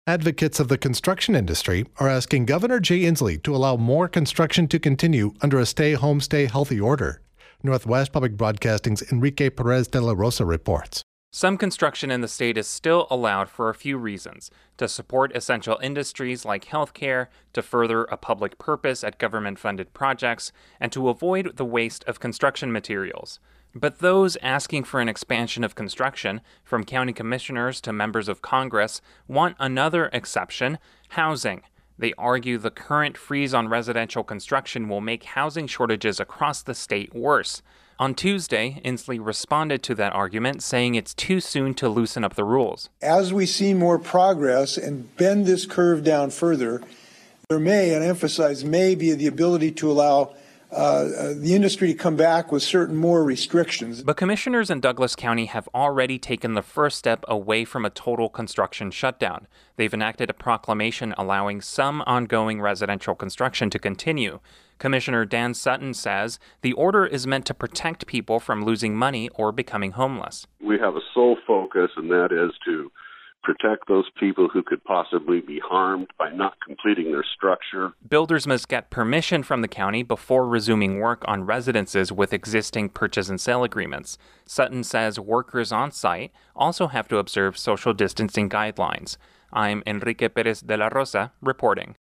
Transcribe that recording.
Advocates of the construction industry are asking Governor Jay Inslee to allow more construction to continue under a stay-home, stay-healthy order. Northwest Public Broadcasting's Enrique Perez de la Rosa reports. Some construction in the state is still allowed for a few reasons: to support essential industries like healthcare, to further a public purpose at government-funded projects, and to avoid the waste of construction materials. But those asking for an expansion of construction, from county commissioners to members of Congress, want another exception: housing. They argue the current freeze on residential construction will make housing shortages across the state worse. On Tuesday, Inslee responded to that argument, saying it's too soon to loosen up the rules. As we see more progress and bend this curve down further, there may, and I emphasize may, be the ability to allow the industry to come back with certain more restrictions. But commissioners in Douglas County have already taken the first step away from a total construction shutdown. They've enacted a proclamation allowing some ongoing residential construction to continue. Commissioner Dan Sutton says the order is meant to protect people from losing money or becoming homeless. We have a sole focus, and that is to protect those people who could possibly be harmed by not completing their structure. Builders must get permission from the county before resuming work on residences with existing purchase and sale agreements. Sutton says workers on site also have to observe social distancing guidelines. I'm Enrique Perez de la Rosa reporting.